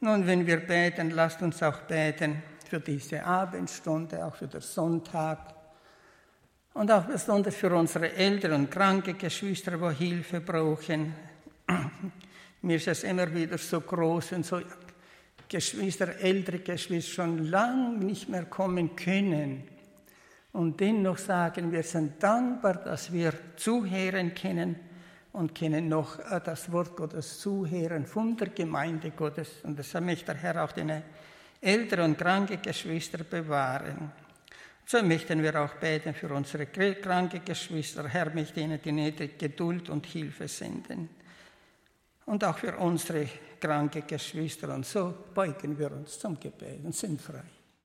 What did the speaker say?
Nun, wenn wir beten, lasst uns auch beten für diese Abendstunde, auch für den Sonntag und auch besonders für unsere älteren und kranke Geschwister, die Hilfe brauchen. Mir ist es immer wieder so groß, wenn so Geschwister, ältere Geschwister schon lange nicht mehr kommen können und dennoch sagen, wir sind dankbar, dass wir zuhören können und können noch das Wort Gottes zuhören von der Gemeinde Gottes. Und deshalb möchte der Herr auch die ältere und kranke Geschwister bewahren. So möchten wir auch beten für unsere kranke Geschwister. Herr, möchte ihnen die nötige Geduld und Hilfe senden. Und auch für unsere kranke Geschwister. Und so beugen wir uns zum Gebet und sind frei.